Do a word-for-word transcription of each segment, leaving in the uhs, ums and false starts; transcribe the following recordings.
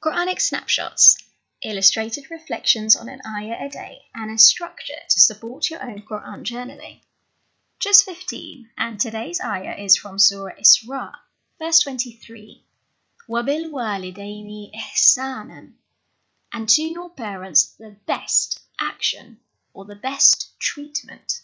Quranic snapshots, illustrated reflections on an ayah a day, and a structure to support your own Quran journaling. Just fifteen, and today's ayah is from Surah Isra, verse twenty-three. وَبِالْوَالِدَيْنِ إِحْسَانًا, and to your parents the best action or the best treatment.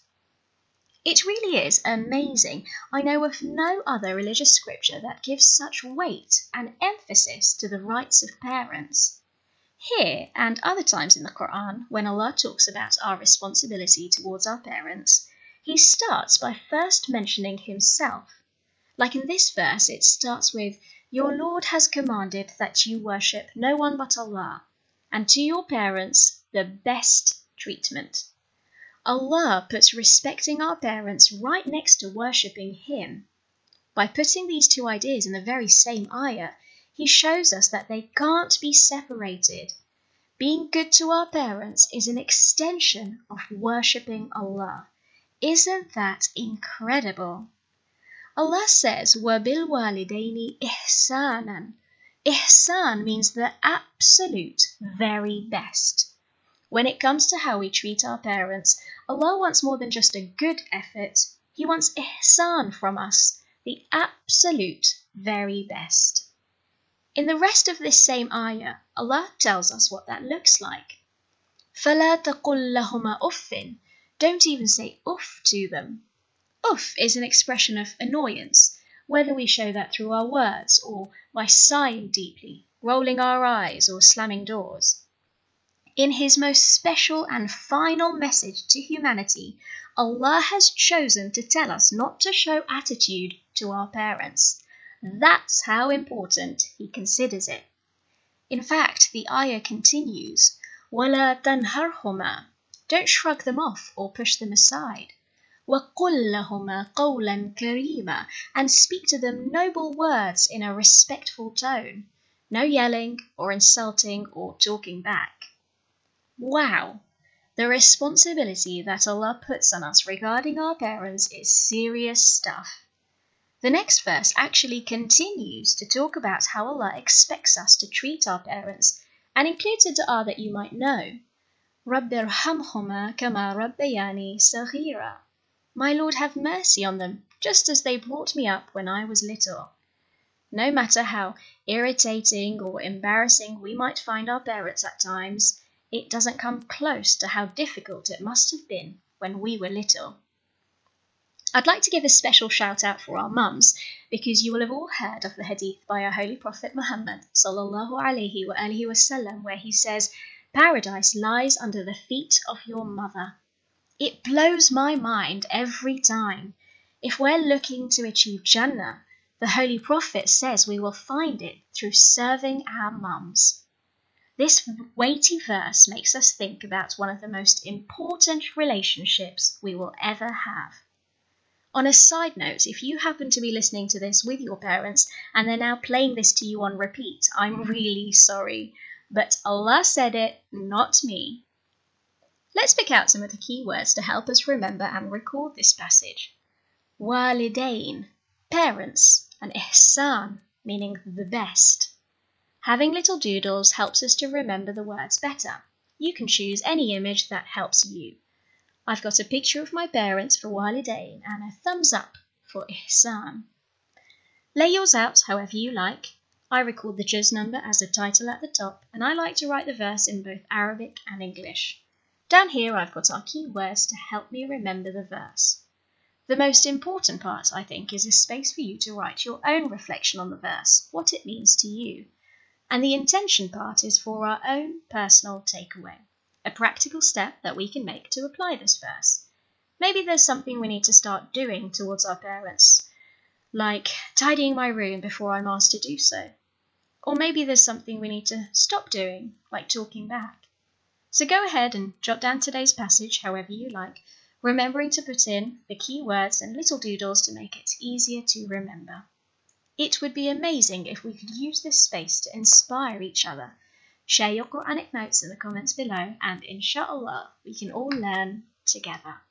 It really is amazing. I know of no other religious scripture that gives such weight and emphasis to the rights of parents. Here and other times in the Quran, when Allah talks about our responsibility towards our parents, He starts by first mentioning Himself. Like in this verse, it starts with, "Your Lord has commanded that you worship no one but Allah, and to your parents the best treatment." Allah puts respecting our parents right next to worshipping Him. By putting these two ideas in the very same ayah, He shows us that they can't be separated. Being good to our parents is an extension of worshipping Allah. Isn't that incredible? Allah says, وَبِالْوَالِدَيْنِ إِحْسَانًا. Ihsan means the absolute very best. When it comes to how we treat our parents, Allah wants more than just a good effort. He wants ihsan from us, the absolute very best. In the rest of this same ayah, Allah tells us what that looks like. فَلَا تَقُلْ لَهُمَا أُفٍّ. Don't even say uff to them. Uff is an expression of annoyance, whether we show that through our words or by sighing deeply, rolling our eyes or slamming doors. In His most special and final message to humanity, Allah has chosen to tell us not to show attitude to our parents. That's how important He considers it. In fact, the ayah continues, وَلَا تَنْهَرْهُمَا. Don't shrug them off or push them aside. وَقُلْ لَهُمَا قَوْلًا كَرِيمًا. And speak to them noble words in a respectful tone. No yelling or insulting or talking back. Wow! The responsibility that Allah puts on us regarding our parents is serious stuff. The next verse actually continues to talk about how Allah expects us to treat our parents and includes a dua that you might know. رَبِّ ارْحَمْهُمَا كَمَا رَبَّيَانِي صَغِيرًا. My Lord, have mercy on them, just as they brought me up when I was little. No matter how irritating or embarrassing we might find our parents at times, it doesn't come close to how difficult it must have been when we were little. I'd like to give a special shout out for our mums, because you will have all heard of the hadith by our Holy Prophet Muhammad sallallahu alaihi wa alihi wasallam, where he says, "Paradise lies under the feet of your mother." It blows my mind every time. If we're looking to achieve Jannah, the Holy Prophet says we will find it through serving our mums. This weighty verse makes us think about one of the most important relationships we will ever have. On a side note, if you happen to be listening to this with your parents and they're now playing this to you on repeat, I'm really sorry. But Allah said it, not me. Let's pick out some of the key words to help us remember and record this passage. Walidain, parents, and ihsan, meaning the best. Having little doodles helps us to remember the words better. You can choose any image that helps you. I've got a picture of my parents for walidain and a thumbs up for ihsan. Lay yours out however you like. I record the juz number as a title at the top, and I like to write the verse in both Arabic and English. Down here I've got our key words to help me remember the verse. The most important part, I think, is a space for you to write your own reflection on the verse, what it means to you. And the intention part is for our own personal takeaway, a practical step that we can make to apply this verse. Maybe there's something we need to start doing towards our parents, like tidying my room before I'm asked to do so. Or maybe there's something we need to stop doing, like talking back. So go ahead and jot down today's passage however you like, remembering to put in the key words and little doodles to make it easier to remember. It would be amazing if we could use this space to inspire each other. Share your Quranic notes in the comments below, and inshallah we can all learn together.